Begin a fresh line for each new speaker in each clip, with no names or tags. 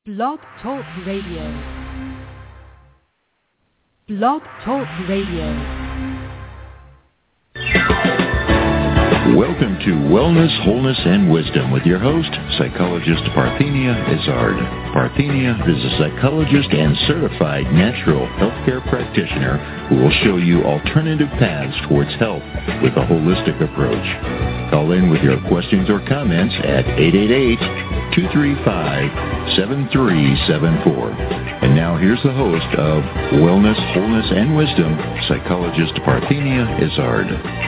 Blog Talk Radio. Blog Talk Radio.
Welcome to Wellness, Wholeness, and Wisdom with your host, psychologist Parthenia Izzard. Parthenia is a psychologist and certified natural healthcare practitioner who will show you alternative paths towards health with a holistic approach. Call in with your questions or comments at 888-235-7374. And now here's the host of Wellness, Wholeness, and Wisdom, psychologist Parthenia Izzard.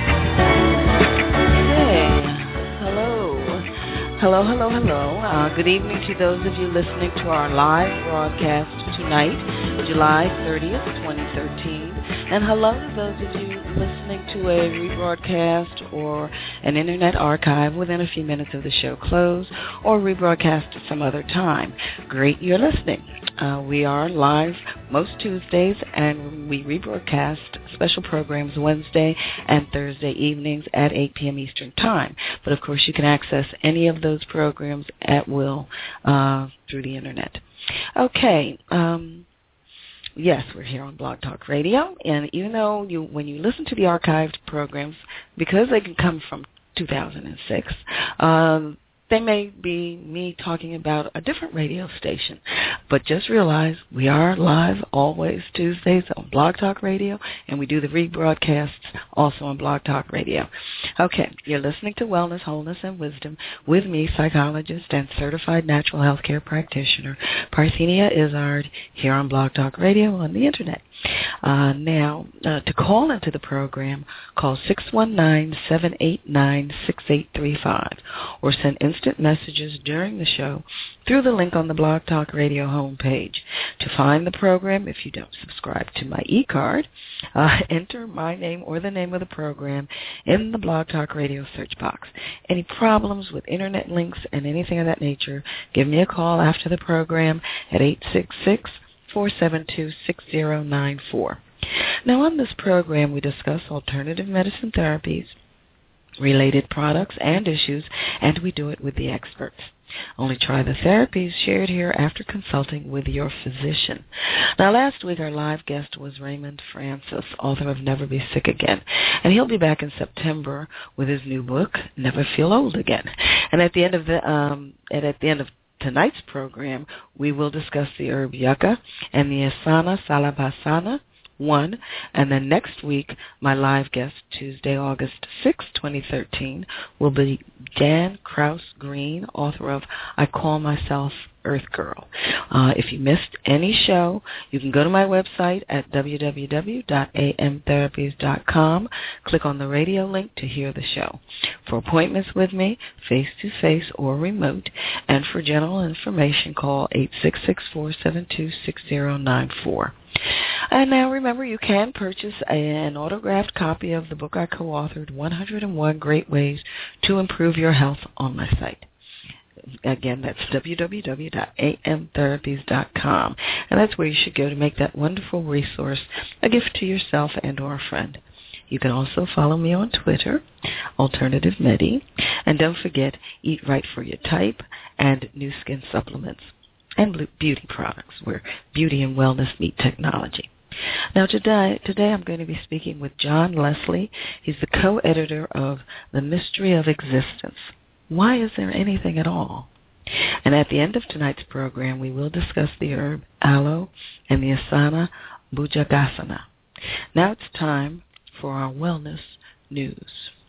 Hello. Good evening to those of you listening to our live broadcast tonight, July 30th, 2013. And hello to those of you listening to a rebroadcast or an internet archive within a few minutes of the show close or rebroadcast some other time. Great you're listening. We are live most Tuesdays, and we rebroadcast special programs Wednesday and Thursday evenings at 8 p.m. Eastern Time. But, of course, you can access any of those programs at will through the internet. Okay. Yes, we're here on Blog Talk Radio, and even though when you listen to the archived programs, because they can come from 2006, they may be me talking about a different radio station, but just realize we are live always Tuesdays on Blog Talk Radio, and we do the rebroadcasts also on Blog Talk Radio. Okay, you're listening to Wellness, Wholeness, and Wisdom with me, psychologist and certified natural healthcare practitioner, Parthenia Izzard, here on Blog Talk Radio on the Internet. Now, to call into the program, call 619-789-6835 or send instant messages during the show through the link on the Blog Talk Radio homepage. To find the program, if you don't subscribe to my e-card, enter my name or the name of the program in the Blog Talk Radio search box. Any problems with internet links and anything of that nature, give me a call after the program at 866-472-6094. Now, on this program, we discuss alternative medicine therapies, related products, and issues, and we do it with the experts. Only try the therapies shared here after consulting with your physician. Now, last week, our live guest was Raymond Francis, author of Never Be Sick Again, and he'll be back in September with his new book, Never Feel Old Again. And at the end of tonight's program, we will discuss the herb yucca and the Asana Salabhasana 1, and then next week, my live guest, Tuesday, August 6, 2013, will be Jan Kraus-Green, author of I Call Myself Earth Girl. If you missed any show, you can go to my website at www.amtherapies.com, click on the radio link to hear the show. For appointments with me, face-to-face or remote, and for general information, call 866-472-6094. And now remember, you can purchase an autographed copy of the book I co-authored, 101 Great Ways to Improve Your Health, on my site. Again, that's www.amtherapies.com. And that's where you should go to make that wonderful resource a gift to yourself and or a friend. You can also follow me on Twitter, Alternative Medi. And don't forget, Eat Right for Your Type and New Skin Supplements and beauty products, where beauty and wellness meet technology. Now, today I'm going to be speaking with John Leslie. He's the co-editor of The Mystery of Existence. Why is there anything at all? And at the end of tonight's program, we will discuss the herb aloe and the asana bhujagasana. Now it's time for our wellness news.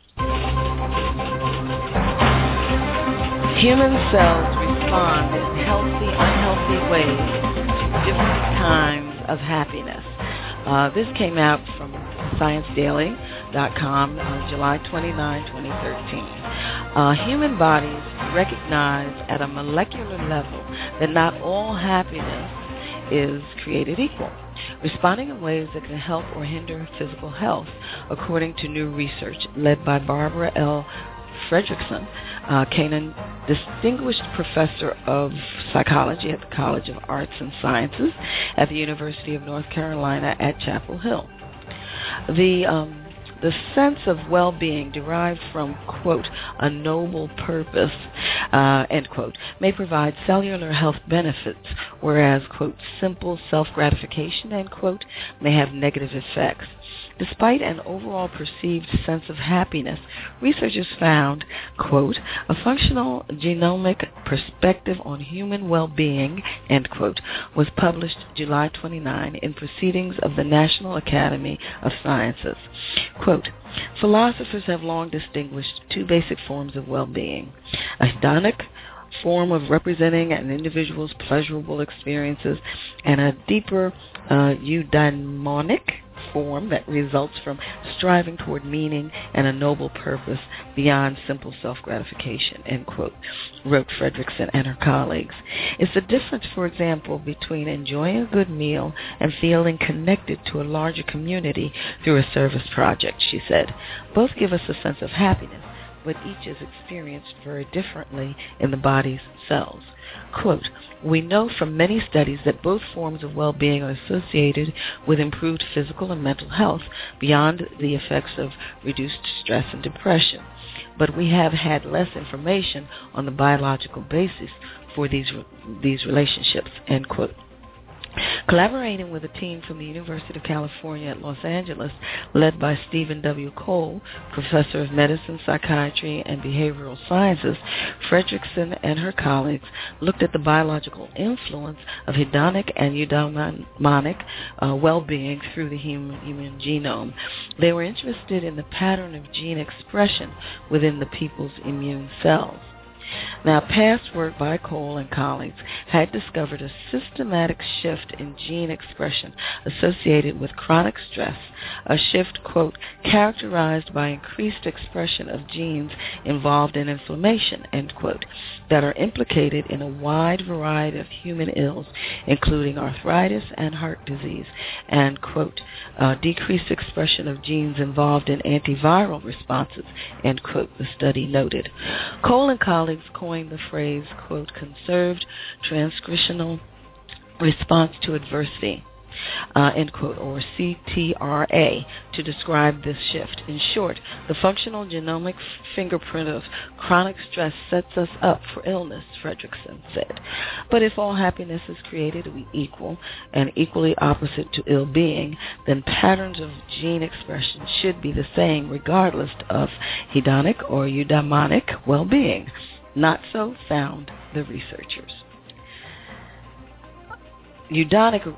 Human cells respond in healthy, unhealthy ways to different kinds of happiness. This came out from ScienceDaily.com on July 29, 2013. Human bodies recognize at a molecular level that not all happiness is created equal, responding in ways that can help or hinder physical health, according to new research led by Barbara L. Fredrickson, Kanan, Distinguished Professor of Psychology at the College of Arts and Sciences at the University of North Carolina at Chapel Hill. The the sense of well-being derived from, quote, a noble purpose, end quote, may provide cellular health benefits, whereas, quote, simple self-gratification, end quote, may have negative effects. Despite an overall perceived sense of happiness, researchers found, quote, a functional genomic perspective on human well-being, end quote, was published July 29 in Proceedings of the National Academy of Sciences. Quote, philosophers have long distinguished two basic forms of well-being: a hedonic form of representing an individual's pleasurable experiences and a deeper eudaimonic form that results from striving toward meaning and a noble purpose beyond simple self-gratification, end quote, wrote Fredrickson and her colleagues. It's the difference, for example, between enjoying a good meal and feeling connected to a larger community through a service project, she said. Both give us a sense of happiness, but each is experienced very differently in the body's cells. Quote, we know from many studies that both forms of well-being are associated with improved physical and mental health beyond the effects of reduced stress and depression, but we have had less information on the biological basis for these relationships, end quote. Collaborating with a team from the University of California at Los Angeles, led by Stephen W. Cole, professor of medicine, psychiatry, and behavioral sciences, Fredrickson and her colleagues looked at the biological influence of hedonic and eudaimonic well-being through the human genome. They were interested in the pattern of gene expression within the people's immune cells. Now, past work by Cole and colleagues had discovered a systematic shift in gene expression associated with chronic stress, a shift, quote, characterized by increased expression of genes involved in inflammation, end quote, that are implicated in a wide variety of human ills, including arthritis and heart disease, and, quote, decreased expression of genes involved in antiviral responses, end quote, the study noted. Cole and colleagues coined the phrase, quote, conserved transcriptional response to adversity, end quote, or CTRA, to describe this shift. In short, the functional genomic fingerprint of chronic stress sets us up for illness, Fredrickson said. But if all happiness is created equal and equally opposite to ill-being, then patterns of gene expression should be the same regardless of hedonic or eudaimonic well-being. Not so, found the researchers. Eudaimonic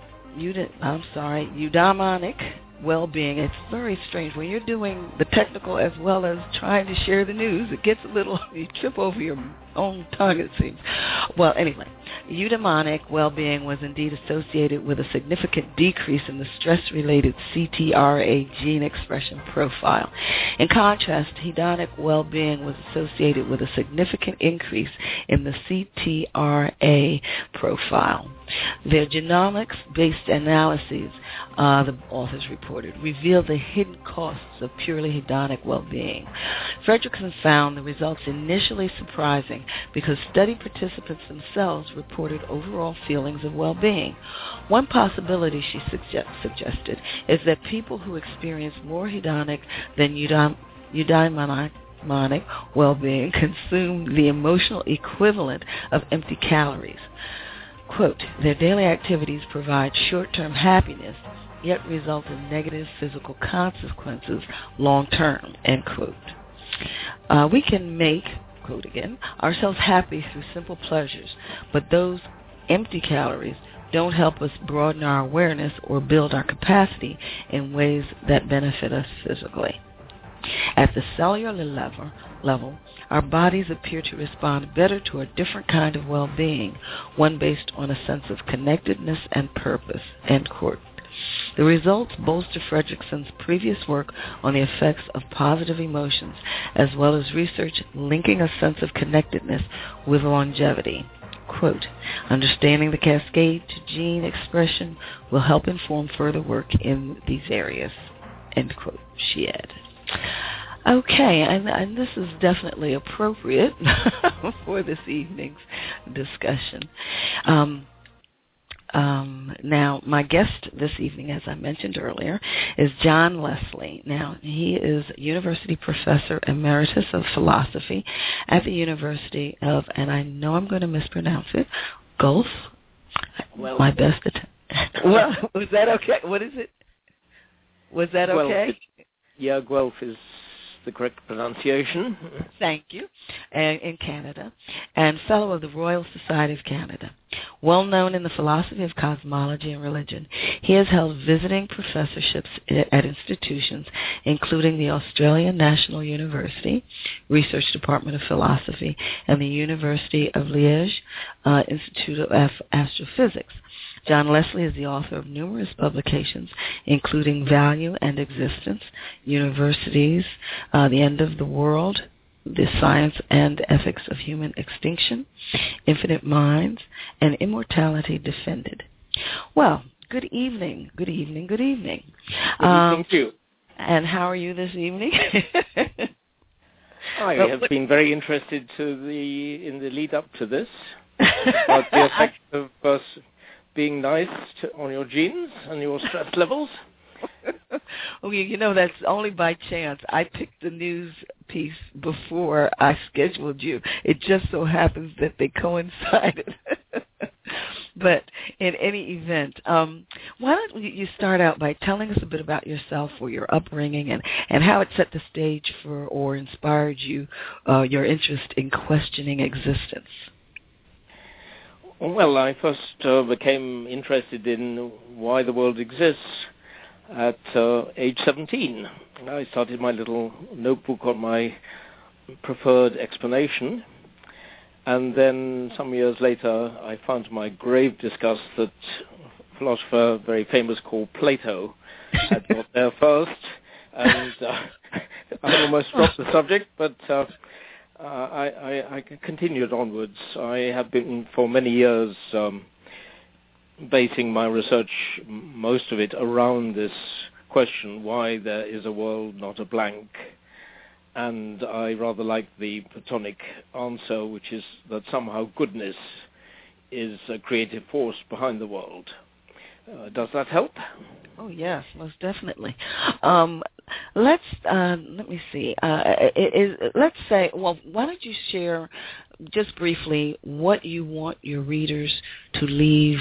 well-being, it's very strange. When you're doing the technical as well as trying to share the news, it gets a little, you trip over your own tongue, it seems. Well, anyway, eudaimonic well-being was indeed associated with a significant decrease in the stress-related CTRA gene expression profile. In contrast, hedonic well-being was associated with a significant increase in the CTRA profile. Their genomics-based analyses, the authors reported, revealed the hidden costs of purely hedonic well-being. Fredrickson found the results initially surprising because study participants themselves reported overall feelings of well-being. One possibility, she suggested, is that people who experience more hedonic than eudaimonic well-being consume the emotional equivalent of empty calories. Quote, their daily activities provide short-term happiness, yet result in negative physical consequences long-term, end quote. We can make, quote again, ourselves happy through simple pleasures, but those empty calories don't help us broaden our awareness or build our capacity in ways that benefit us physically. At the cellular level, our bodies appear to respond better to a different kind of well-being, one based on a sense of connectedness and purpose, end quote. The results bolster Fredrickson's previous work on the effects of positive emotions, as well as research linking a sense of connectedness with longevity. Quote, understanding the cascade to gene expression will help inform further work in these areas, end quote, she added. Okay, and this is definitely appropriate for this evening's discussion. Now, my guest this evening, as I mentioned earlier, is John Leslie. Now, he is University Professor Emeritus of Philosophy at the University of, and I know I'm going to mispronounce it, Guelph.
Well,
my best attempt. Well, was that okay? What is it? Was that okay?
Yeah, Guelph is the correct pronunciation.
Thank you. And in Canada, and Fellow of the Royal Society of Canada. Well known in the philosophy of cosmology and religion, he has held visiting professorships at institutions including the Australian National University, Research Department of Philosophy, and the University of Liège Institute of Astrophysics. John Leslie is the author of numerous publications, including Value and Existence, Universities, The End of the World, The Science and Ethics of Human Extinction, Infinite Minds, and Immortality Defended. Well, good evening, good evening, good evening.
Good evening to you.
And how are you this evening?
I have been very interested in the lead up to this, about the effect of being nice on your genes and your stress levels.
Well, you know, that's only by chance. I picked the news piece before I scheduled you. It just so happens that they coincided. But in any event, why don't you start out by telling us a bit about yourself or your upbringing and how it set the stage for or inspired you, your interest in questioning existence?
Well, I first became interested in why the world exists at age 17. I started my little notebook on my preferred explanation, and then some years later I found to my grave disgust that a philosopher very famous called Plato had got there first, and I almost dropped the subject, but I continued onwards. I have been for many years basing my research, most of it around this question, why there is a world, not a blank. And I rather like the Platonic answer, which is that somehow goodness is a creative force behind the world. Does that help?
Oh, yes, most definitely. Let me see. Let's say, well, why don't you share just briefly what you want your readers to leave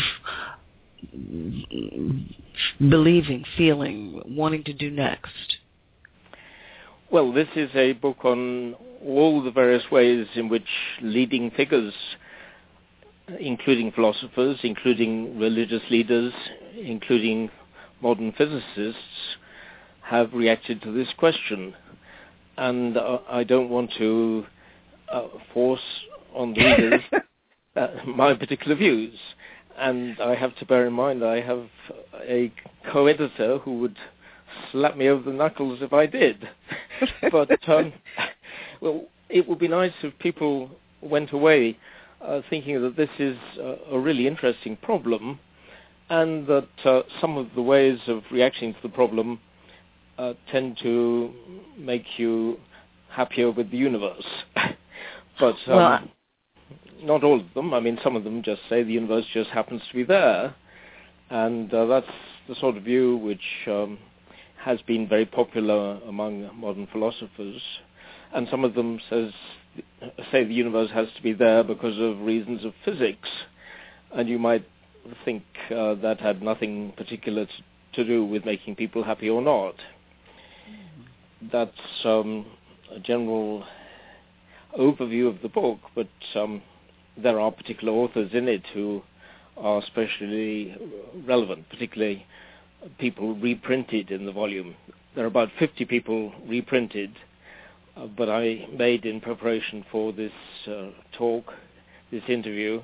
believing, feeling, wanting to do next?
Well, this is a book on all the various ways in which leading figures, including philosophers, including religious leaders, including modern physicists, have reacted to this question. And I don't want to force on the readers my particular views. And I have to bear in mind I have a co-editor who would slap me over the knuckles if I did. But, well, it would be nice if people went away thinking that this is a really interesting problem, and that some of the ways of reacting to the problem tend to make you happier with the universe. But not all of them. I mean, some of them just say the universe just happens to be there, and that's the sort of view which has been very popular among modern philosophers. And some of them say the universe has to be there because of reasons of physics, and you might think that had nothing particular to do with making people happy or not. That's a general overview of the book, but there are particular authors in it who are especially relevant, particularly people reprinted in the volume. There are about 50 people reprinted, but I made in preparation for this talk, this interview,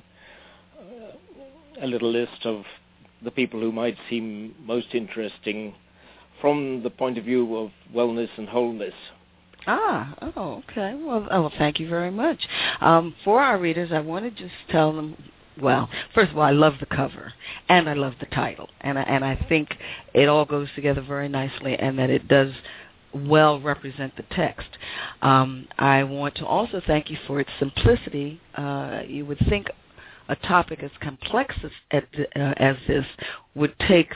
a little list of the people who might seem most interesting from the point of view of wellness and wholeness.
Okay. Well, thank you very much. For our readers, I want to just tell them, well, first of all, I love the cover, and I love the title, and I think it all goes together very nicely, and that it does well represent the text. I want to also thank you for its simplicity. You would think a topic as complex as this would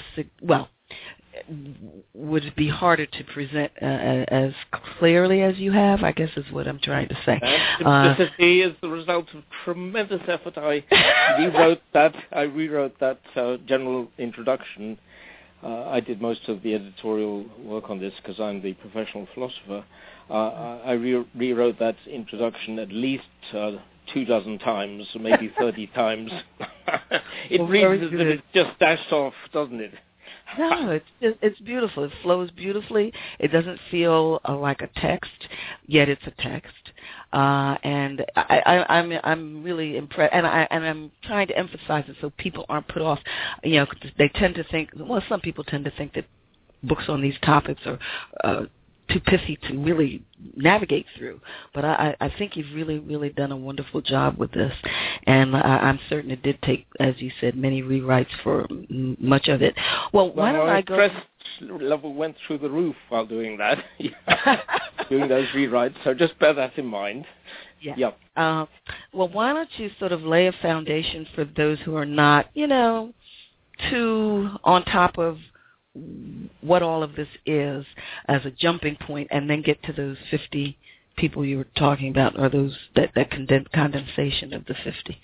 would it be harder to present as clearly as you have, I guess is what I'm trying to say.
Simplicity is the result of tremendous effort. I rewrote that general introduction. I did most of the editorial work on this because I'm the professional philosopher. I rewrote that introduction at least 24 times, or maybe 30 times. It reads as if it's just dashed off, doesn't it?
No, it's beautiful. It flows beautifully. It doesn't feel like a text, yet it's a text. And I'm really impressed, and I'm trying to emphasize it so people aren't put off. You know, they tend to think. Well, some people tend to think that books on these topics are too pithy to really navigate through. But I think you've really, really done a wonderful job with this. And I'm certain it did take, as you said, many rewrites for much of it. Well, why don't I go...
Stress level went through the roof while doing that, doing those rewrites. So just bear that in mind.
Yeah.
Yep.
Well, why don't you sort of lay a foundation for those who are not, too on top of what all of this is as a jumping point, and then get to those 50 people you were talking about, or those that condensation of the 50.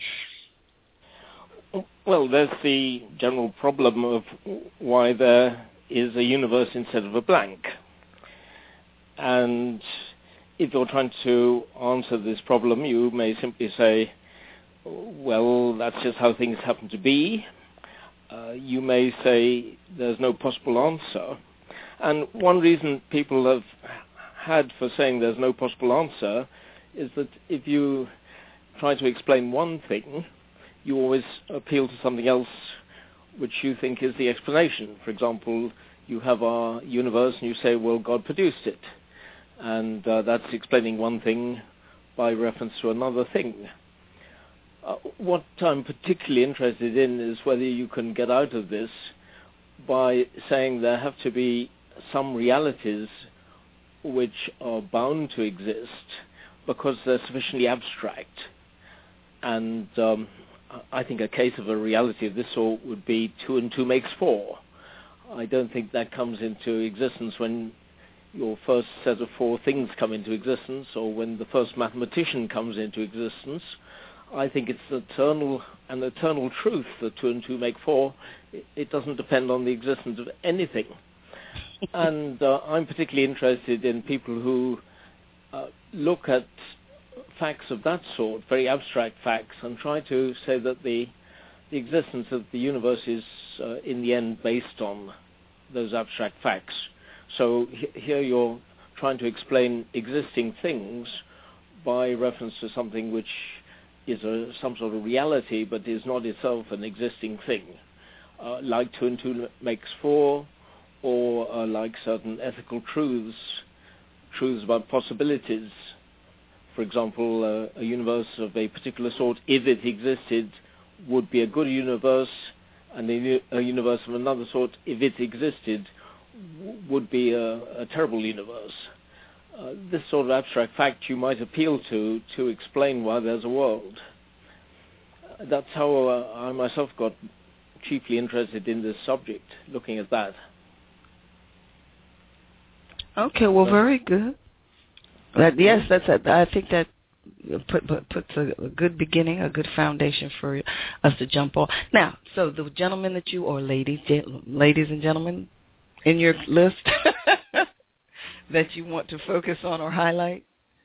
Well, there's the general problem of why there is a universe instead of a blank. And if you're trying to answer this problem, you may simply say, well, that's just how things happen to be. You may say there's no possible answer. And one reason people have had for saying there's no possible answer is that if you try to explain one thing, you always appeal to something else which you think is the explanation. For example, you have our universe and you say, well, God produced it. And that's explaining one thing by reference to another thing. What I'm particularly interested in is whether you can get out of this by saying there have to be some realities which are bound to exist because they're sufficiently abstract. And I think a case of a reality of this sort would be 2 and 2 makes 4. I don't think that comes into existence when your first set of 4 things come into existence, or when the first mathematician comes into existence. I think it's an eternal truth that 2 and 2 make 4. It doesn't depend on the existence of anything. And I'm particularly interested in people who look at facts of that sort, very abstract facts, and try to say that the existence of the universe is in the end based on those abstract facts. So here you're trying to explain existing things by reference to something which is some sort of reality, but is not itself an existing thing, like 2 and 2 makes 4, or like certain ethical truths about possibilities. For example, a universe of a particular sort, if it existed, would be a good universe, and a universe of another sort, if it existed, would be a terrible universe. This sort of abstract fact you might appeal to explain why there's a world. That's how I myself got chiefly interested in this subject, looking at that.
Okay, well, very good. Yes, I think that puts a good beginning, a good foundation for us to jump off. Now, so the gentlemen that you, or ladies and gentlemen, in your list that you want to focus on or highlight?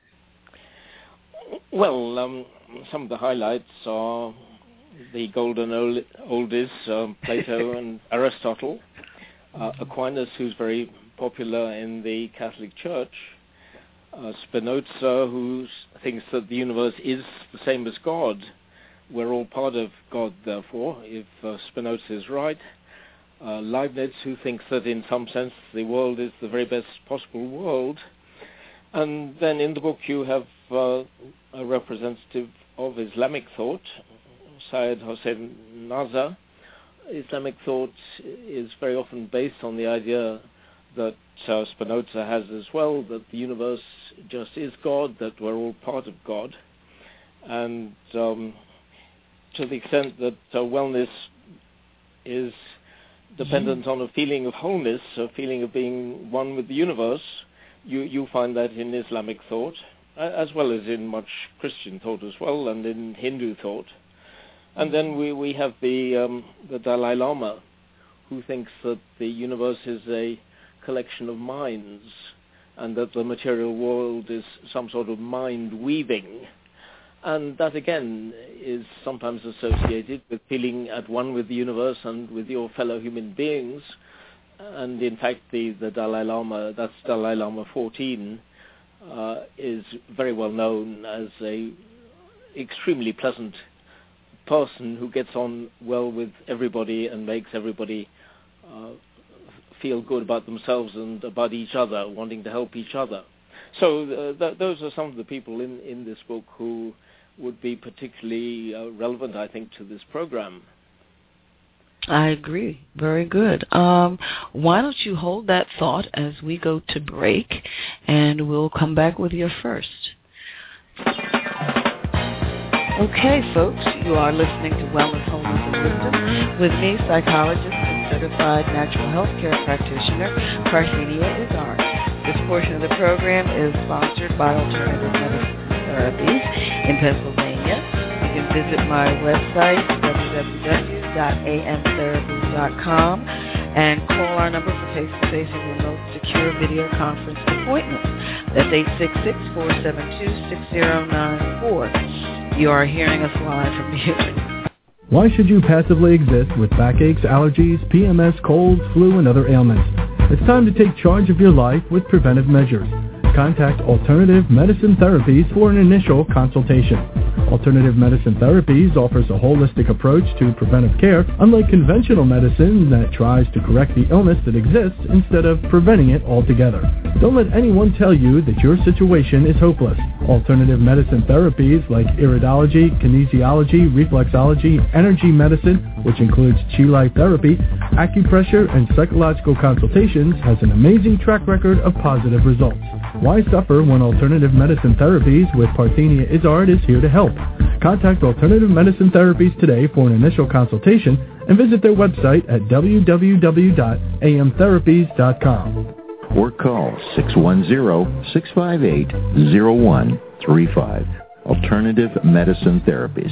Well, some of the highlights are the golden oldies, Plato and Aristotle, Aquinas, who's very popular in the Catholic Church, Spinoza, who thinks that the universe is the same as God. We're all part of God, therefore, if Spinoza is right. Leibniz, who thinks that in some sense the world is the very best possible world. And then in the book you have a representative of Islamic thought, Syed Hossein Nasr. Islamic thought is very often based on the idea that Spinoza has as well, that the universe just is God, that we're all part of God. And to the extent that wellness is dependent on a feeling of wholeness, a feeling of being one with the universe, you find that in Islamic thought, as well as in much Christian thought as well, and in Hindu thought. And then we have the Dalai Lama, who thinks that the universe is a collection of minds, and that the material world is some sort of mind weaving. And that, again, is sometimes associated with feeling at one with the universe and with your fellow human beings. And in fact, the Dalai Lama, that's Dalai Lama 14, is very well known as a extremely pleasant person who gets on well with everybody and makes everybody feel good about themselves and about each other, wanting to help each other. So those are some of the people in this book who would be particularly relevant, I think, to this program.
I agree. Very good. Why don't you hold that thought as we go to break, and we'll come back with your first. Okay, folks, you are listening to Wellness, Wholeness, and Wisdom with me, psychologist and certified natural health care practitioner, Parthenia Izzard. This portion of the program is sponsored by Alternative Medicine Therapies in Pennsylvania. You can visit my website, www.amtherapies.com, and call our number for face-to-face and remote secure video conference appointments. That's 866-472-6094. You are hearing us live from here.
Why should you passively exist with backaches, allergies, PMS, colds, flu, and other ailments? It's time to take charge of your life with preventive measures. Contact Alternative Medicine Therapies for an initial consultation. Alternative Medicine Therapies offers a holistic approach to preventive care, unlike conventional medicine that tries to correct the illness that exists instead of preventing it altogether. Don't let anyone tell you that your situation is hopeless. Alternative Medicine Therapies like iridology, kinesiology, reflexology, energy medicine, which includes Chi Life therapy, acupressure, and psychological consultations, has an amazing track record of positive results. Why suffer when Alternative Medicine Therapies with Parthenia Izzard is here to help? Contact Alternative Medicine Therapies today for an initial consultation and visit their website at www.amtherapies.com.
Or call 610-658-0135. Alternative Medicine Therapies.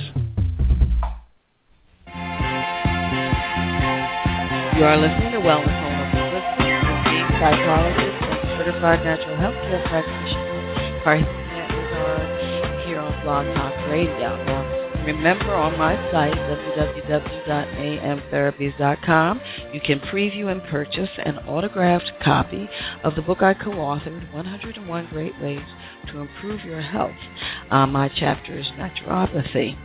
You are listening to Wellness, Wholeness, and Wisdom with me, psychologist and certified natural health care practitioner, Parthenia Izzard, here on Blog Talk Radio. Now, remember, on my site, www.amtherapies.com, you can preview and purchase an autographed copy of the book I co-authored, 101 Great Ways to Improve Your Health. My chapter is naturopathy.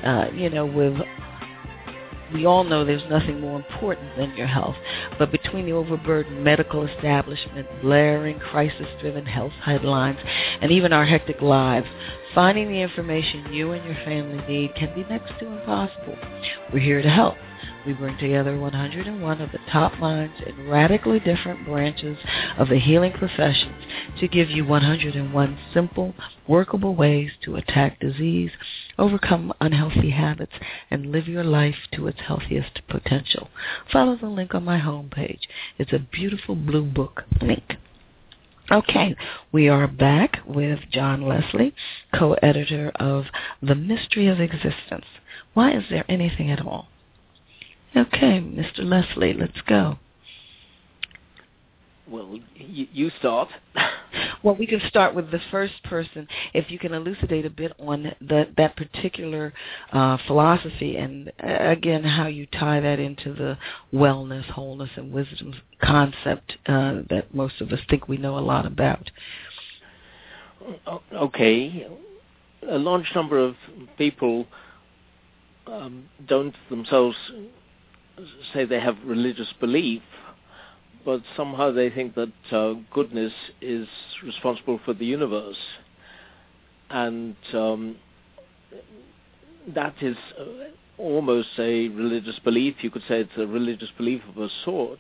We all know there's nothing more important than your health, but between the overburdened medical establishment, blaring, crisis-driven health headlines, and even our hectic lives, finding the information you and your family need can be next to impossible. We're here to help. We bring together 101 of the top minds in radically different branches of the healing professions to give you 101 simple, workable ways to attack disease, overcome unhealthy habits, and live your life to its healthiest potential. Follow the link on my homepage. It's a beautiful blue book link. Okay, we are back with John Leslie, co-editor of The Mystery of Existence. Why is there anything at all? Okay, Mr. Leslie, let's go.
Well, you start.
Well, we can start with the first person. If you can elucidate a bit on that particular philosophy and, again, how you tie that into the wellness, wholeness, and wisdom concept that most of us think we know a lot about.
Okay. A large number of people don't themselves say they have religious belief, but somehow they think that goodness is responsible for the universe. And that is almost a religious belief. You could say it's a religious belief of a sort.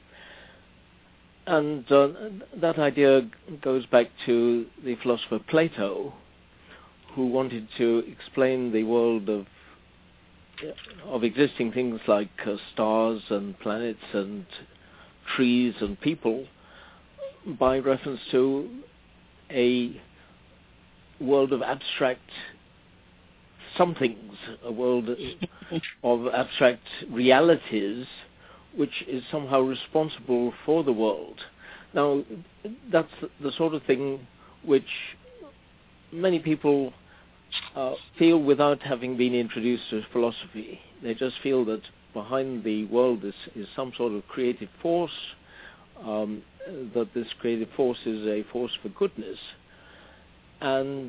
And that idea goes back to the philosopher Plato, who wanted to explain the world of of existing things like stars and planets and trees and people by reference to a world of abstract somethings, a world of abstract realities, which is somehow responsible for the world. Now, that's the sort of thing which many people feel without having been introduced to philosophy. They just feel that behind the world is some sort of creative force, that this creative force is a force for goodness. And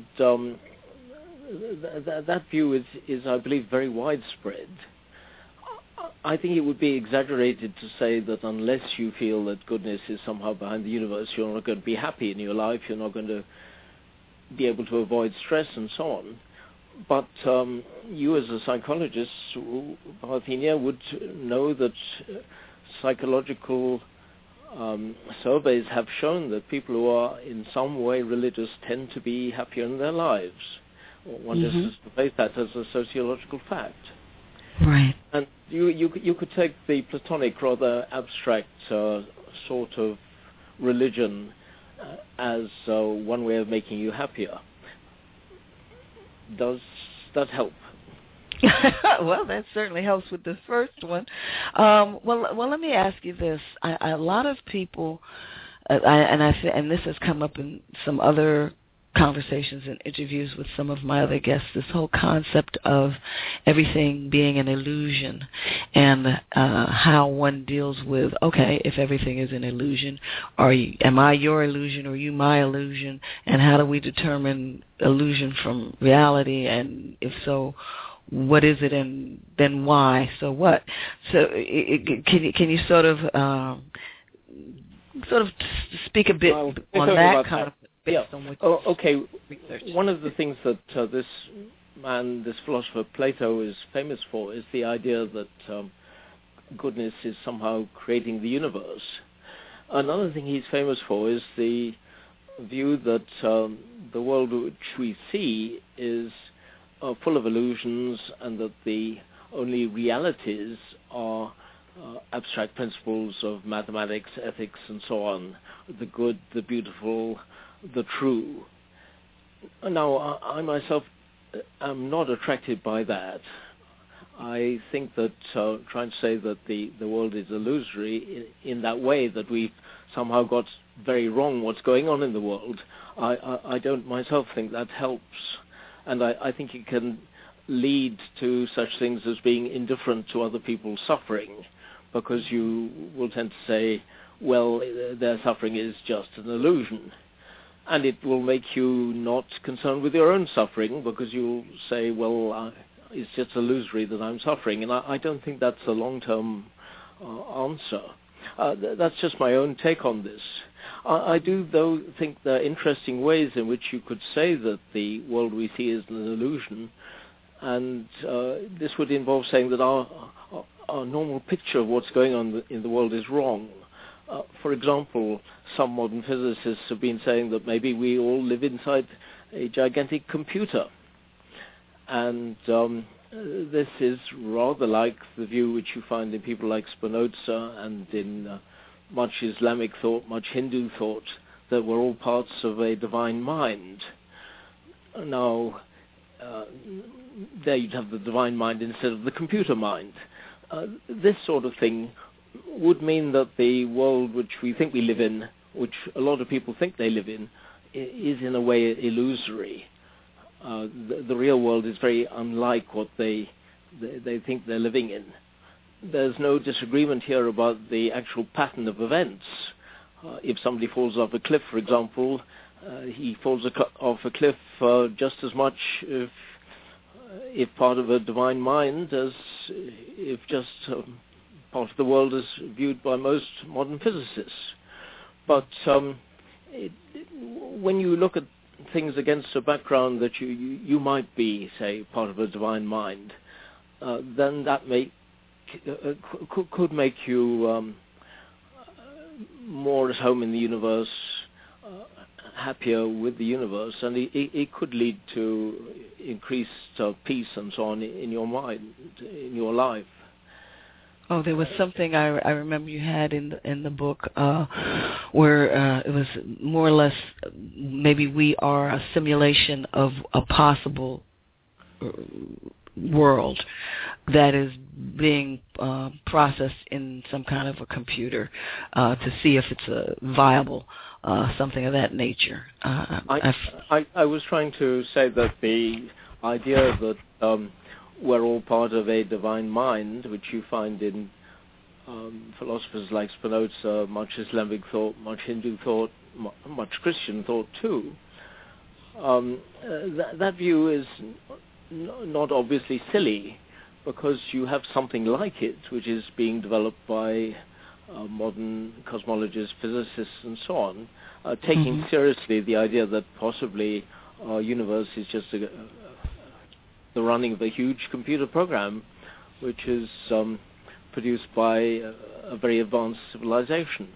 that view is, I believe, very widespread. I think it would be exaggerated to say that unless you feel that goodness is somehow behind the universe, you're not going to be happy in your life, you're not going to be able to avoid stress and so on. But you as a psychologist, Parthenia, would know that psychological surveys have shown that people who are in some way religious tend to be happier in their lives. One just has to face that as a sociological fact.
Right.
And you could take the Platonic, rather abstract sort of religion as one way of making you happier. Does that help?
Well, that certainly helps with the first one. Well, let me ask you this: a lot of people, and this has come up in some other conversations and interviews with some of my other guests, this whole concept of everything being an illusion, and how one deals with, okay, if everything is an illusion, am I your illusion or you my illusion, and how do we determine illusion from reality, and if so, what is it, and then why? So what? So can you sort of speak a bit on that kind of?
Yeah. Okay. One of the things that this philosopher Plato is famous for is the idea that goodness is somehow creating the universe. Another thing he's famous for is the view that the world which we see is full of illusions, and that the only realities are abstract principles of mathematics, ethics, and so on, the good, the beautiful, the true. Now, I myself am not attracted by that. I think that trying to say that the world is illusory in that way, that we've somehow got very wrong what's going on in the world, I don't myself think that helps. And I think it can lead to such things as being indifferent to other people's suffering, because you will tend to say, well, their suffering is just an illusion. And it will make you not concerned with your own suffering, because you'll say, well, it's just illusory that I'm suffering. And I don't think that's a long-term answer. That's just my own take on this. I do, though, think there are interesting ways in which you could say that the world we see is an illusion. And this would involve saying that our normal picture of what's going on in the world is wrong. For example, some modern physicists have been saying that maybe we all live inside a gigantic computer. And this is rather like the view which you find in people like Spinoza and in much Islamic thought, much Hindu thought, that we're all parts of a divine mind. Now, there you'd have the divine mind instead of the computer mind. This sort of thing would mean that the world which we think we live in, which a lot of people think they live in, is in a way illusory. The real world is very unlike what they think they're living in. There's no disagreement here about the actual pattern of events. If somebody falls off a cliff, for example, he falls off a cliff just as much if part of a divine mind as if just part of the world is viewed by most modern physicists. But when you look at things against a background that you might be, say, part of a divine mind, then that could make you more at home in the universe, happier with the universe, and it could lead to increased peace and so on in your mind, in your life.
Oh, there was something I remember you had in the book where it was more or less maybe we are a simulation of a possible world that is being processed in some kind of a computer to see if it's viable, something of that nature.
I was trying to say that the idea that we're all part of a divine mind, which you find in philosophers like Spinoza, much Islamic thought, much Hindu thought, much Christian thought too. That view is not obviously silly, because you have something like it, which is being developed by modern cosmologists, physicists, and so on, taking seriously the idea that possibly our universe is just the running of a huge computer program, which is produced by a very advanced civilization.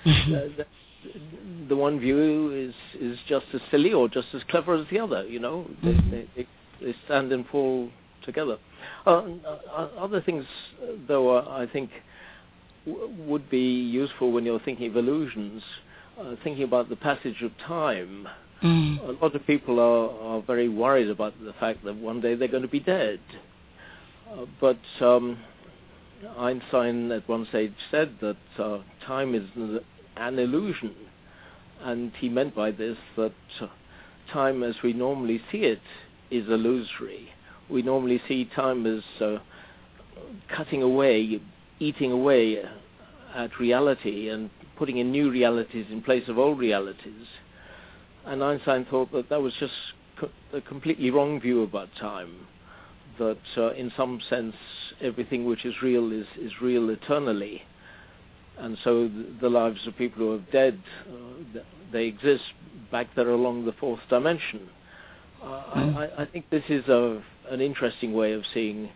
The one view is just as silly or just as clever as the other. You know, they stand and fall together. Other things, though, I think would be useful when you're thinking of illusions, thinking about the passage of time. A lot of people are very worried about the fact that one day they're going to be dead. But Einstein at one stage said that time is an illusion. And he meant by this that time as we normally see it is illusory. We normally see time as cutting away, eating away at reality and putting in new realities in place of old realities. And Einstein thought that was just a completely wrong view about time, that in some sense everything which is real is real eternally. And so the lives of people who are dead, they exist back there along the fourth dimension. I think this is an interesting way of seeing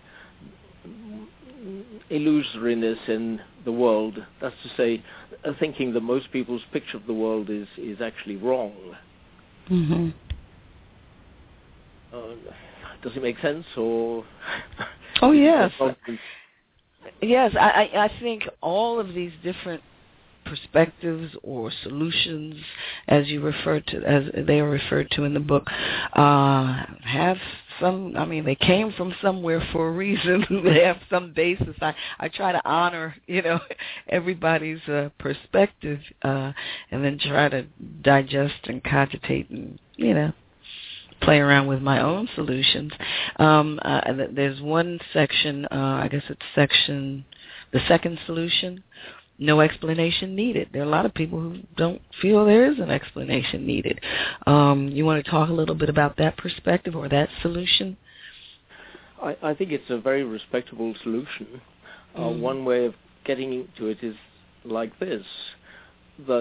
illusoriness in the world. That's to say, thinking that most people's picture of the world is actually wrong. Does it make sense, or?
Oh, yes. Yes, I think all of these different perspectives or solutions, as you refer to, as they are referred to in the book, have some. I mean, they came from somewhere for a reason. They have some basis. I try to honor, everybody's perspective, and then try to digest and cogitate and, play around with my own solutions. There's one section, I guess it's the second solution, no explanation needed. There are a lot of people who don't feel there is an explanation needed. You want to talk a little bit about that perspective or that solution?
I think it's a very respectable solution. One way of getting into it is like this, that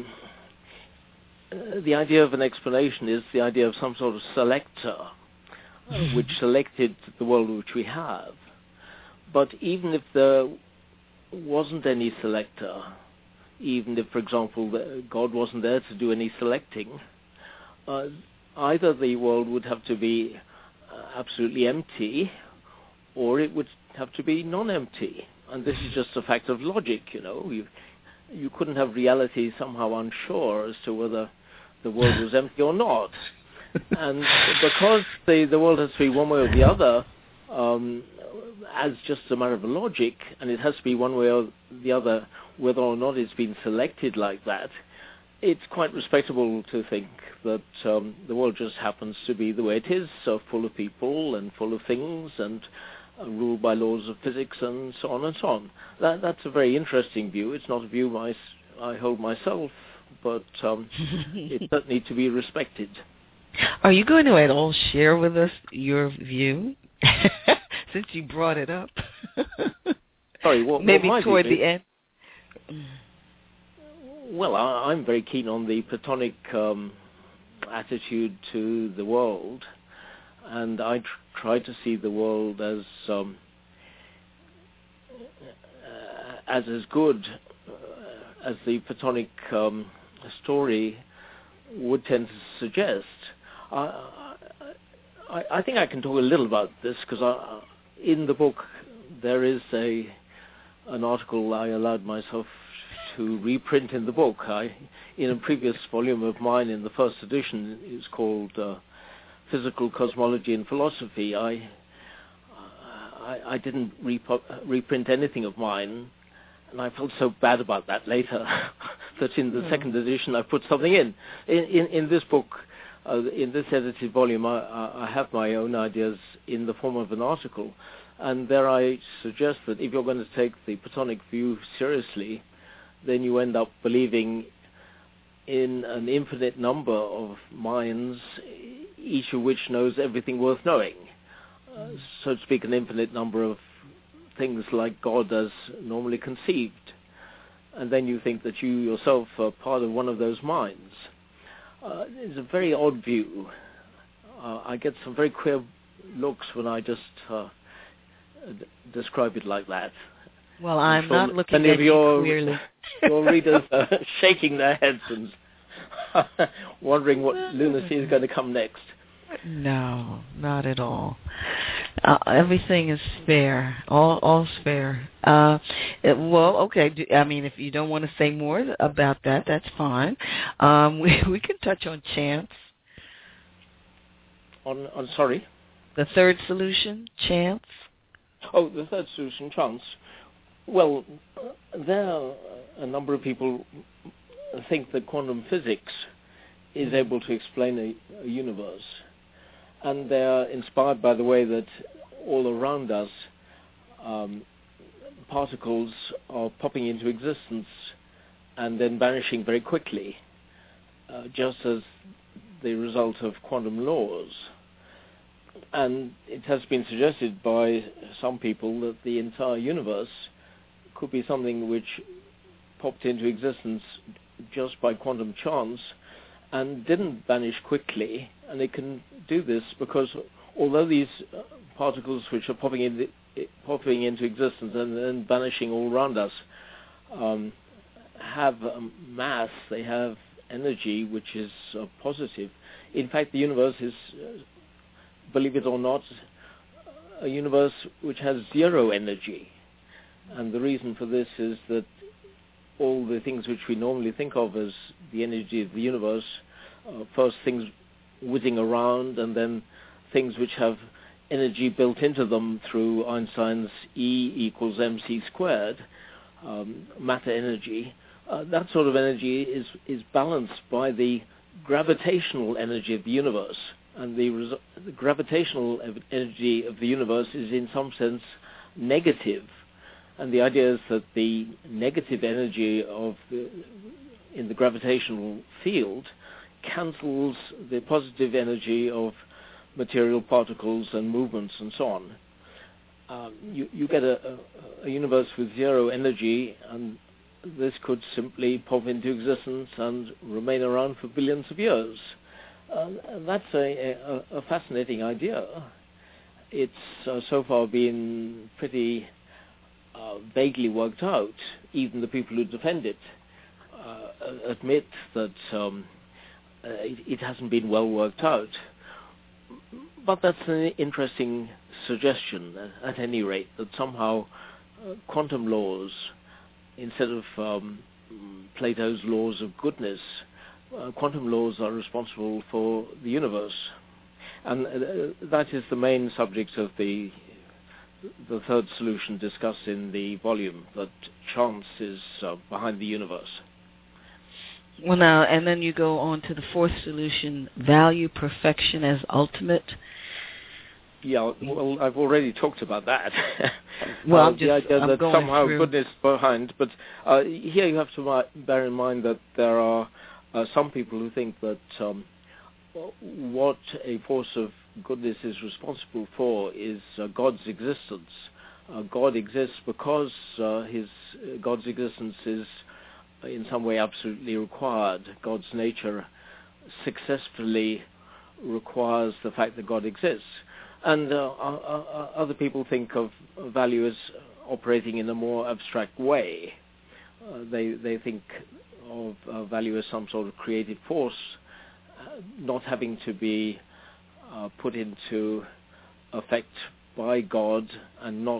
the idea of an explanation is the idea of some sort of selector, which selected the world which we have. But even if there wasn't any selector, even if, for example, God wasn't there to do any selecting, either the world would have to be absolutely empty, or it would have to be non-empty. And this is just a fact of logic, You couldn't have reality somehow unsure as to whether the world was empty or not. And because the world has to be one way or the other, as just a matter of logic, and it has to be one way or the other whether or not it's been selected like that, it's quite respectable to think that the world just happens to be the way it is, so full of people and full of things and ruled by laws of physics and so on and so on. That's a very interesting view. It's not a view I hold myself, but it does need to be respected.
Are you going to at all share with us your view, since you brought it up?
Sorry,
maybe
what
toward the end?
Well, I'm very keen on the Platonic attitude to the world, and I try to see the world as good as the Platonic story would tend to suggest. I think I can talk a little about this because in the book there is an article I allowed myself to reprint in the book. In a previous volume of mine in the first edition, it's called Physical Cosmology and Philosophy. I didn't reprint anything of mine, and I felt so bad about that later that in the second edition I put something in. In this book, in this edited volume, I have my own ideas in the form of an article, and there I suggest that if you're going to take the Platonic view seriously, then you end up believing in an infinite number of minds, each of which knows everything worth knowing. So to speak, an infinite number of things like God as normally conceived. And then you think that you yourself are part of one of those minds. It's a very odd view. I get some very queer looks when I just describe it like that.
Well, I'm not looking at you clearly.
Your readers are shaking their heads and wondering what lunacy is going to come next.
No, not at all. Everything is fair. All's fair. Well, okay. If you don't want to say more about that, that's fine. We can touch on chance.
On sorry?
The third solution, chance.
Oh, the third solution, chance. Well, there are a number of people think that quantum physics is able to explain a universe. And they are inspired by the way that all around us particles are popping into existence and then vanishing very quickly, just as the result of quantum laws. And it has been suggested by some people that the entire universe could be something which popped into existence just by quantum chance and didn't vanish quickly. And it can do this because although these particles which are popping into existence and then vanishing all around us have mass, they have energy which is positive. In fact, the universe is, believe it or not, a universe which has zero energy. And the reason for this is that all the things which we normally think of as the energy of the universe, first things whizzing around, and then things which have energy built into them through Einstein's E equals mc squared, matter energy, that sort of energy is balanced by the gravitational energy of the universe. And the gravitational energy of the universe is in some sense negative. And the idea is that the negative energy in the gravitational field cancels the positive energy of material particles and movements and so on. You get a universe with zero energy, and this could simply pop into existence and remain around for billions of years. And that's a fascinating idea. It's so far been pretty vaguely worked out. Even the people who defend it admit that it hasn't been well worked out. But that's an interesting suggestion, at any rate, that somehow quantum laws, instead of Plato's laws of goodness, quantum laws are responsible for the universe. And that is the main subject of the third solution discussed in the volume, that chance is behind the universe.
Well, now, and then you go on to the fourth solution, value perfection as ultimate.
Yeah, well, I've already talked about that.
Well,
the idea that somehow goodness behind, but here you have to bear in mind that there are some people who think that what a force of goodness is responsible for is God's existence. God exists because God's existence is in some way absolutely required. God's nature successfully requires the fact that God exists. And other people think of value as operating in a more abstract way. They think of value as some sort of creative force not having to be put into effect by God, and not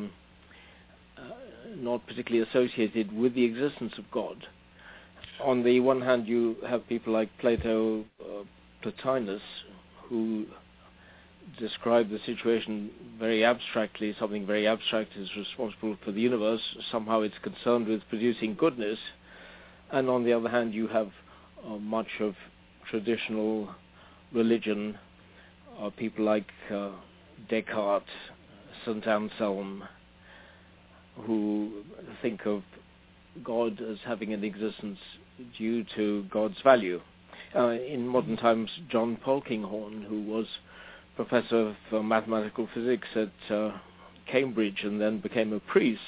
particularly associated with the existence of God. On the one hand, you have people like Plato, Plotinus, who describe the situation very abstractly. Something very abstract is responsible for the universe. Somehow it's concerned with producing goodness. And on the other hand, you have much of traditional religion, people like Descartes, St. Anselm, who think of God as having an existence due to God's value. In modern times, John Polkinghorne, who was professor of mathematical physics at Cambridge and then became a priest,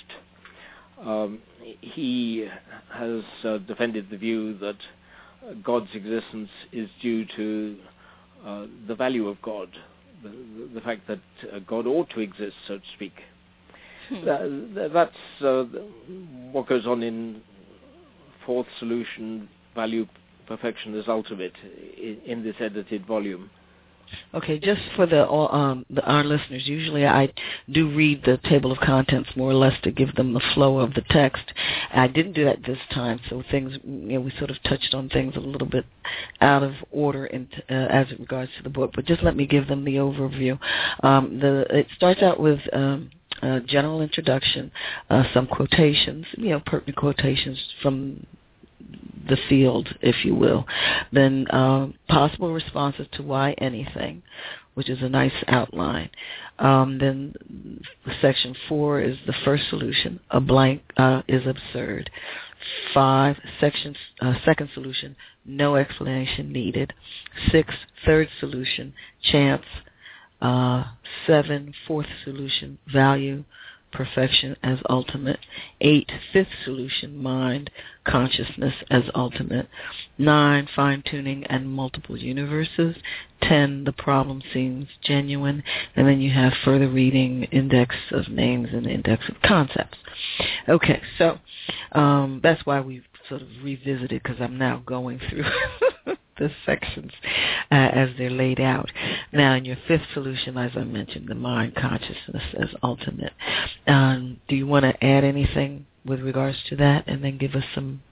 he has defended the view that God's existence is due to the value of God, the fact that God ought to exist, so to speak. That's what goes on in Fourth Solution, Value Perfection is Ultimate, in this edited volume.
Okay, just for our listeners, usually I do read the table of contents more or less to give them the flow of the text. I didn't do that this time, so things, we sort of touched on things a little bit out of order as it regards to the book, but just let me give them the overview. It starts out with a general introduction, some quotations, pertinent quotations from the field, if you will. Then possible responses to why anything, which is a nice outline. Then section 4 is the first solution, a blank is absurd. 5, second solution, no explanation needed. 6, third solution, chance. 7, fourth solution, value, perfection as ultimate. 8, fifth solution, mind, consciousness as ultimate. 9, fine-tuning and multiple universes. 10, the problem seems genuine. And then you have further reading, index of names and index of concepts. Okay, so that's why we sort of revisited, because I'm now going through the sections as they're laid out. Now, in your fifth solution, as I mentioned, the mind consciousness as ultimate. Do you want to add anything with regards to that, and then give us some?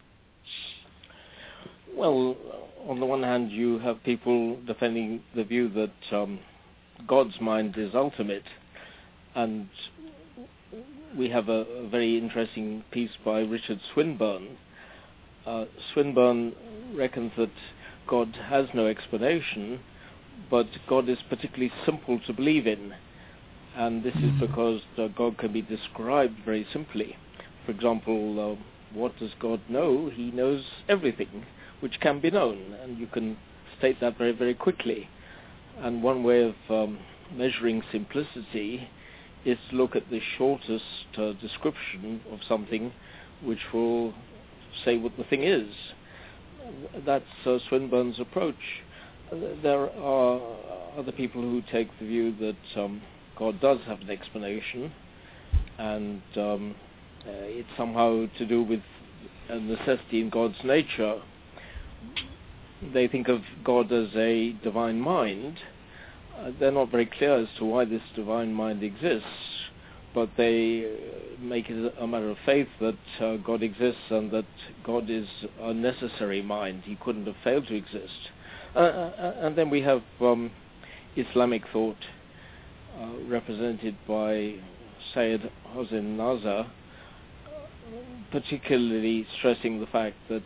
Well, on the one hand, you have people defending the view that God's mind is ultimate, and we have a very interesting piece by Richard Swinburne. Swinburne reckons that God has no explanation, but God is particularly simple to believe in. And this is because God can be described very simply. For example, what does God know? He knows everything which can be known, and you can state that very, very quickly. And one way of measuring simplicity is to look at the shortest description of something which will say what the thing is. That's Swinburne's approach. There are other people who take the view that God does have an explanation, and it's somehow to do with a necessity in God's nature. They think of God as a divine mind. They're not very clear as to why this divine mind exists, but they make it a matter of faith that God exists and that God is a necessary mind. He couldn't have failed to exist. And then we have Islamic thought represented by Sayyid Hossein Nazar, particularly stressing the fact that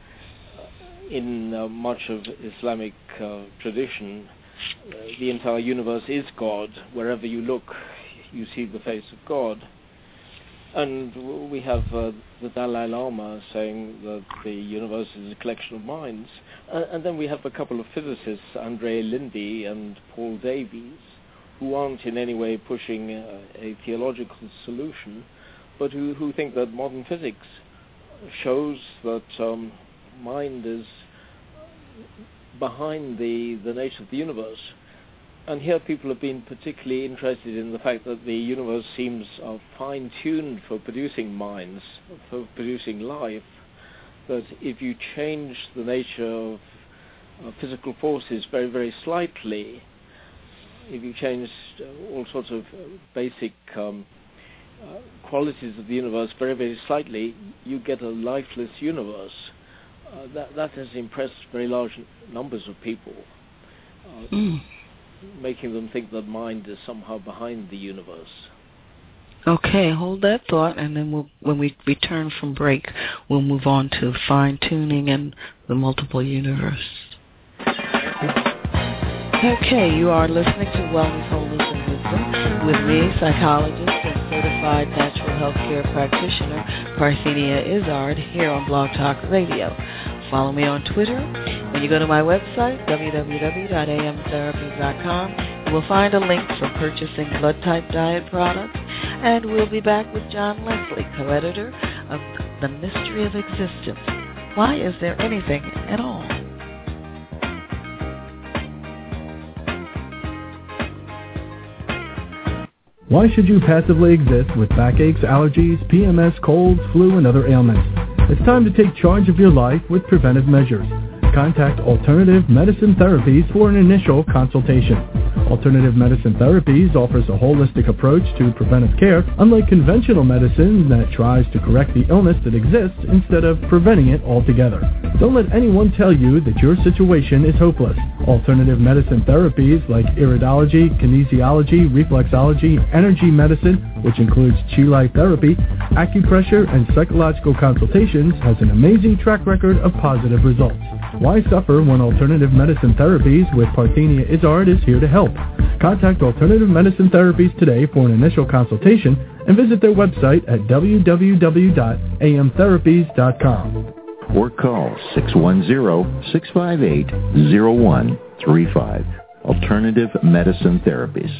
in much of Islamic tradition, the entire universe is God. Wherever you look, you see the face of God. And we have the Dalai Lama saying that the universe is a collection of minds. And then we have a couple of physicists, Andrei Linde and Paul Davies, who aren't in any way pushing a theological solution, but who think that modern physics shows that mind is behind the nature of the universe. And here people have been particularly interested in the fact that the universe seems fine-tuned for producing minds, for producing life, that if you change the nature of physical forces very, very slightly, if you change all sorts of basic qualities of the universe very, very slightly, you get a lifeless universe. That has impressed very large numbers of people, making them think that mind is somehow behind the universe.
Okay, hold that thought, and then when we return from break, we'll move on to fine-tuning and the multiple universe. Okay, you are listening to Wellness, Wholeness, and Wisdom with me, psychologist and certified natural health care practitioner, Parthenia Izzard, here on Blog Talk Radio. Follow me on Twitter. When you go to my website, www.amtherapies.com, you will find a link for purchasing blood type diet products. And we'll be back with John Leslie, co-editor of The Mystery of Existence. Why is there anything at all?
Why should you passively exist with backaches, allergies, PMS, colds, flu, and other ailments? It's time to take charge of your life with preventive measures. Contact Alternative Medicine Therapies for an initial consultation. Alternative Medicine Therapies offers a holistic approach to preventive care, unlike conventional medicine that tries to correct the illness that exists instead of preventing it altogether. Don't let anyone tell you that your situation is hopeless. Alternative medicine therapies like iridology, kinesiology, reflexology, energy medicine, which includes Chi Life therapy, acupressure, and psychological consultations, has an amazing track record of positive results. Why suffer when Alternative Medicine Therapies with Parthenia Izzard is here to help? Contact Alternative Medicine Therapies today for an initial consultation and visit their website at www.amtherapies.com.
Or call 610-658-0135. Alternative Medicine Therapies.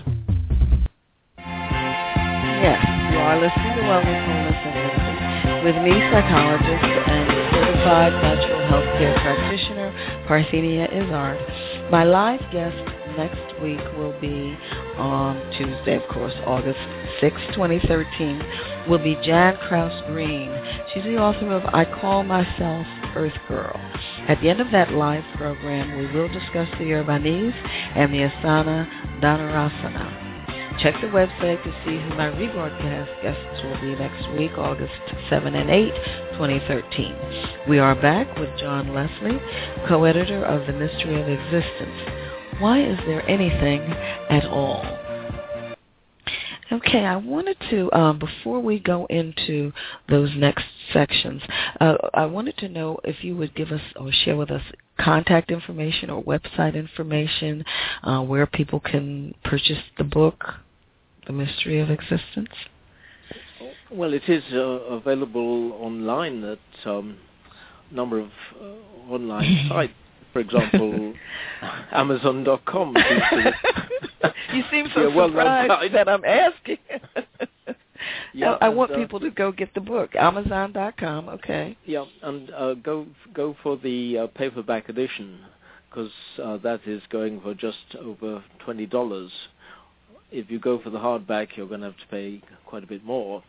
Yes, you are listening to Wellness, Wholeness, and Wisdom with me, psychologist and certified natural health care practitioner, Parthenia Izzard. My live guest next week will be on Tuesday, of course, August 6, 2013, will be Jan Kraus Green. She's the author of I Call Myself Earth Girl. At the end of that live program, we will discuss the Urbanese and the Asana Dhanurasana. Check the website to see who my rebroadcast guests will be next week, August 7 and 8, 2013. We are back with John Leslie, co-editor of The Mystery of Existence. Why is there anything at all? Okay, I wanted to, before we go into those next sections, I wanted to know if you would give us or share with us contact information or website information where people can purchase the book, The Mystery of Existence.
Well, it is available online at a number of online sites. For example, Amazon.com.
You seem so surprised that I'm asking.
Yeah,
I want people to go get the book. Amazon.com, okay.
Yeah, and go for the paperback edition, because that is going for just over $20. If you go for the hardback, you're going to have to pay quite a bit more.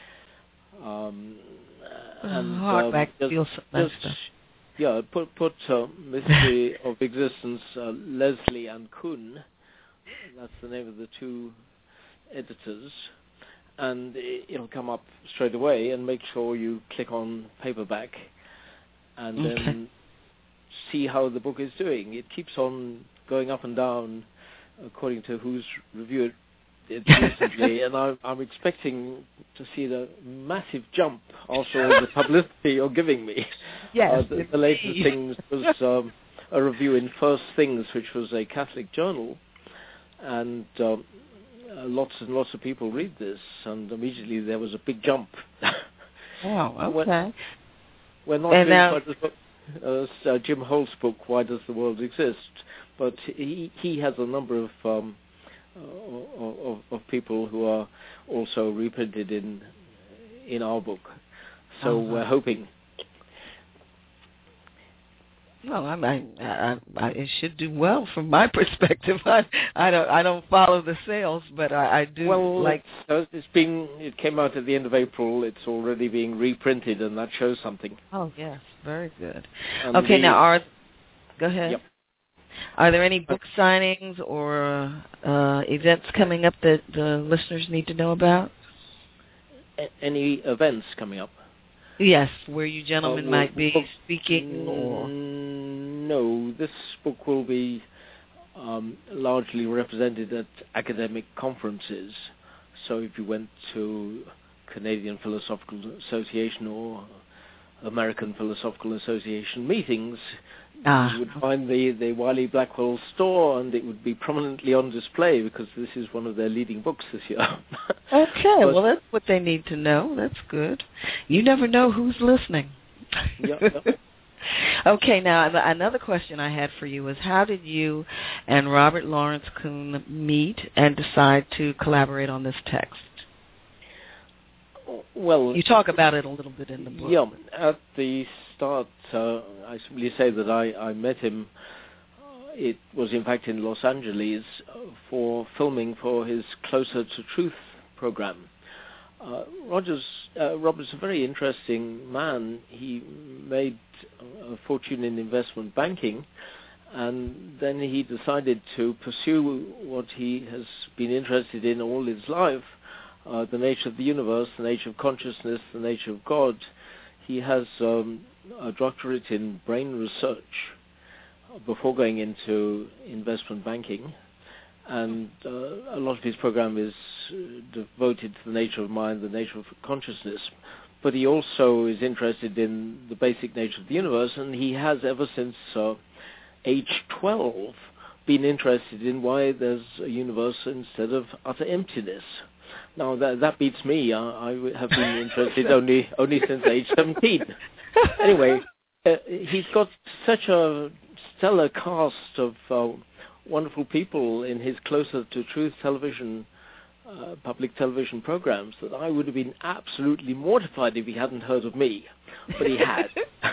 Hardback feels nice.
Yeah, put Mystery of Existence, Leslie and Kuhn. That's the name of the two editors. And it'll come up straight away, and make sure you click on paperback and then see how the book is doing. It keeps on going up and down according to who's reviewed it recently, and I'm expecting to see the massive jump after all the publicity you're giving me.
Yes,
the latest thing was a review in First Things, which was a Catholic journal, and lots and lots of people read this, and immediately there was a big jump.
Wow, okay.
We're not doing quite as Jim Holt's book, Why Does the World Exist? But he has a number of people who are also reprinted in our book. So we're hoping.
Well, it should do well from my perspective. I don't follow the sales, but I do.
Well,
like
it came out at the end of April. It's already being reprinted, and that shows something.
Oh yes, very good.
And
okay, now go ahead.
Yep.
Are there any book signings or events coming up that the listeners need to know about?
Any events coming up?
Yes, where you gentlemen might be speaking or...
No, this book will be largely represented at academic conferences. So if you went to Canadian Philosophical Association or American Philosophical Association meetings, you would find the Wiley Blackwell store, and it would be prominently on display because this is one of their leading books this year.
Okay, well, that's what they need to know. That's good. You never know who's listening.
Yep.
Okay, now another question I had for you was, how did you and Robert Lawrence Kuhn meet and decide to collaborate on this text?
Well,
you talk about it a little bit in the book.
Yeah, at the start, I simply say that I met him. It was in fact in Los Angeles for filming for his Closer to Truth program. Robert's a very interesting man. He made a fortune in investment banking, and then he decided to pursue what he has been interested in all his life, the nature of the universe, the nature of consciousness, the nature of God. He has a doctorate in brain research before going into investment banking, and a lot of his program is devoted to the nature of mind, the nature of consciousness. But he also is interested in the basic nature of the universe, and he has ever since age 12 been interested in why there's a universe instead of utter emptiness. Now, that beats me. I have been interested only since age 17. Anyway, he's got such a stellar cast of wonderful people in his Closer to Truth television, public television programs, that I would have been absolutely mortified if he hadn't heard of me. But he had.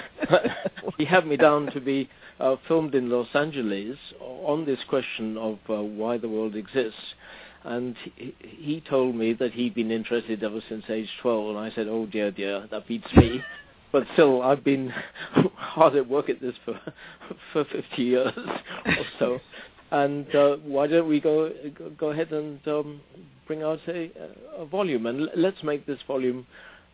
He had me down to be filmed in Los Angeles on this question of why the world exists. And he told me that he'd been interested ever since age 12, and I said, oh dear, that beats me. But still, I've been hard at work at this for 50 years or so. And why don't we go ahead and bring out a volume, and let's make this volume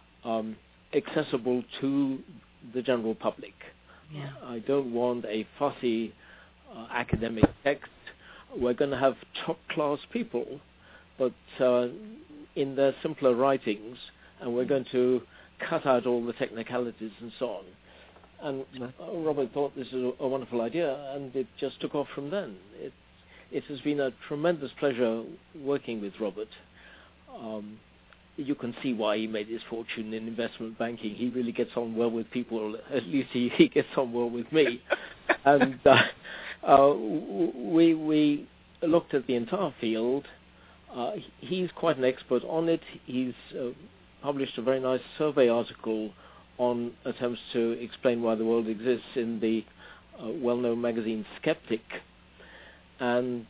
accessible to the general public.
Yeah.
I don't want a fussy academic text. We're going to have top-class people, but in their simpler writings, and we're going to cut out all the technicalities and so on. And Robert thought this was a wonderful idea, and it just took off from then. It has been a tremendous pleasure working with Robert. You can see why he made his fortune in investment banking. He really gets on well with people. At least he gets on well with me. And we looked at the entire field. He's quite an expert on it. He's published a very nice survey article on attempts to explain why the world exists in the well-known magazine Skeptic. And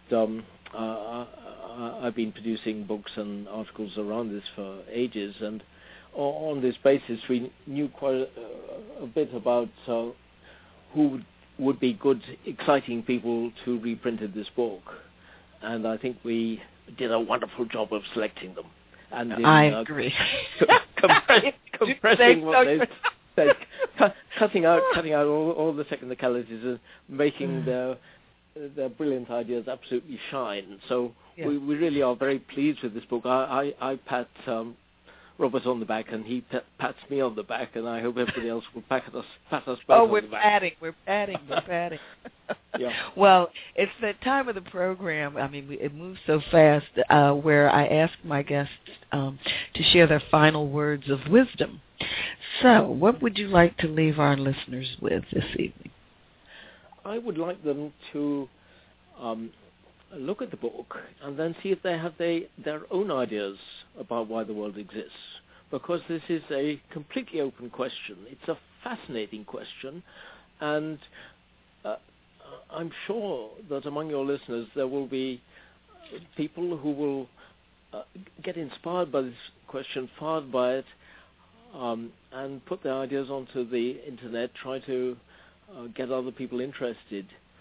I've been producing books and articles around this for ages, and on this basis we knew quite a bit about who would be good, exciting people to reprint this book. And I think we did a wonderful job of selecting them. And
I agree.
Compressing what they said, cutting out all the technicalities and making their brilliant ideas absolutely shine. So we really are very pleased with this book. I pat Robert on the back, and he pats me on the back, and I hope everybody else will pat us both on the back.
We're patting.
Yeah.
Well, it's that time of the program. I mean, it moves so fast, where I ask my guests to share their final words of wisdom. So, what would you like to leave our listeners with this evening?
I would like them to look at the book and then see if they have their own ideas about why the world exists, because this is a completely open question. It's a fascinating question, and I'm sure that among your listeners there will be people who will get inspired by this question, fired by it, and put their ideas onto the internet, try to get other people interested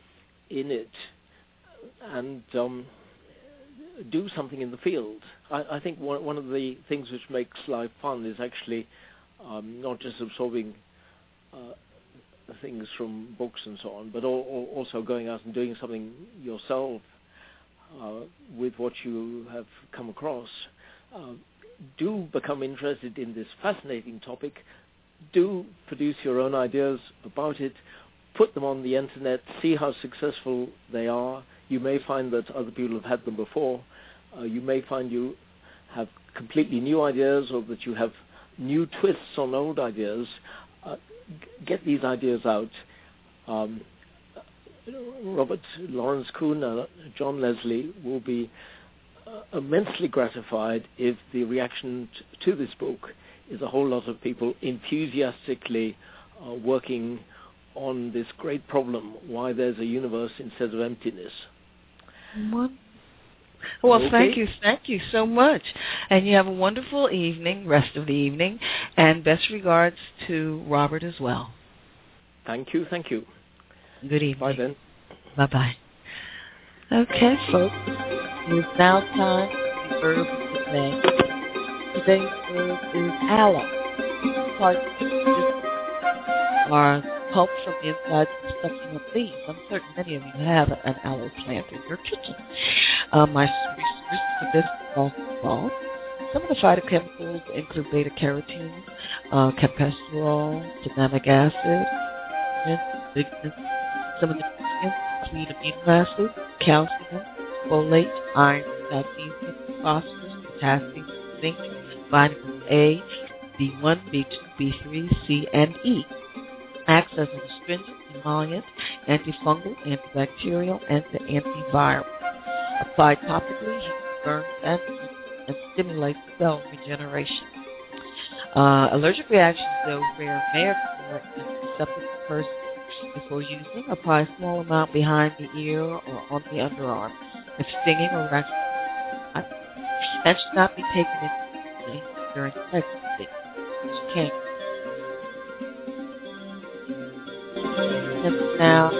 in it and do something in the field. I think one of the things which makes life fun is actually not just absorbing things from books and so on, but also going out and doing something yourself with what you have come across. Do become interested in this fascinating topic. Do produce your own ideas about it. Put them on the internet. See how successful they are. You may find that other people have had them before. You may find you have completely new ideas, or that you have new twists on old ideas. Get these ideas out. Robert Lawrence Kuhn, John Leslie will be immensely gratified if the reaction to this book is a whole lot of people enthusiastically working on this great problem, why there's a universe instead of emptiness.
Well, okay. Thank you so much. And you have a wonderful evening, rest of the evening, and best regards to Robert as well.
Thank you.
Good evening.
Bye then.
Bye-bye. Okay, folks. It's now time for the verb of the day. Today's verb is aloe. Are pulp from the inside of succulent leaves. I'm certain many of you have an aloe plant in your kitchen. My research for this is also involved. Some of the phytochemicals include beta-carotene, campestrool, cinnamic acid, lignin. Some of the nutrients include amino acids, calcium, folate, iron, magnesium, phosphorus, potassium, zinc, vitamin A, B1, B2, B3, C, and E. Acts as an astringent, emollient, antifungal, antibacterial, and antiviral. Applied topically, it burns and stimulates cell regeneration. Allergic reactions, though rare, may occur in a susceptible person. Before using, apply a small amount behind the ear or on the underarm. If stinging or rash, and should not be taken immediately during pregnancy. You can't. And now,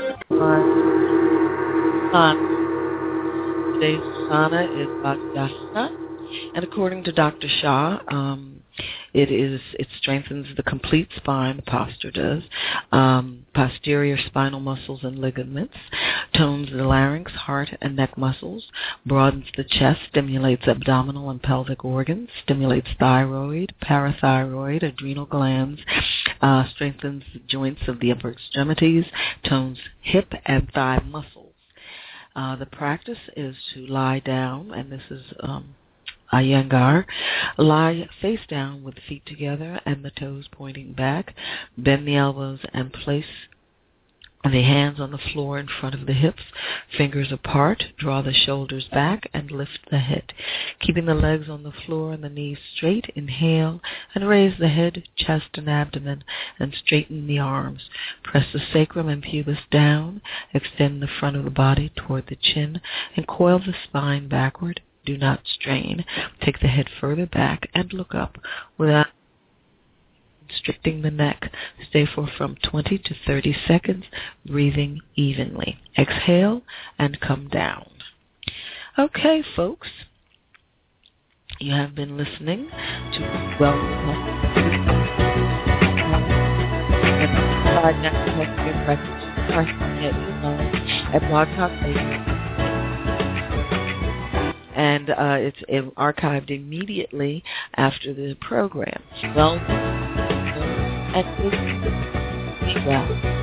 today's sana is Bhagyasana, and according to Dr. Shah, it strengthens the complete spine, the posture does, posterior spinal muscles and ligaments, tones the larynx, heart, and neck muscles, broadens the chest, stimulates abdominal and pelvic organs, stimulates thyroid, parathyroid, adrenal glands, strengthens the joints of the upper extremities, tones hip and thigh muscles. The practice is to lie down, and this is Iyengar. Lie face down with feet together and the toes pointing back. Bend the elbows and place the hands on the floor in front of the hips, fingers apart. Draw the shoulders back and lift the head. Keeping the legs on the floor and the knees straight, inhale and raise the head, chest, and abdomen, and straighten the arms. Press the sacrum and pubis down. Extend the front of the body toward the chin and coil the spine backward. Do not strain. Take the head further back and look up without constricting the neck. Stay for from 20 to 30 seconds, breathing evenly. Exhale and come down. Okay, folks. You have been listening to Wellness at Blog Talk Radio. And it's archived immediately after the program. Wellness and be well.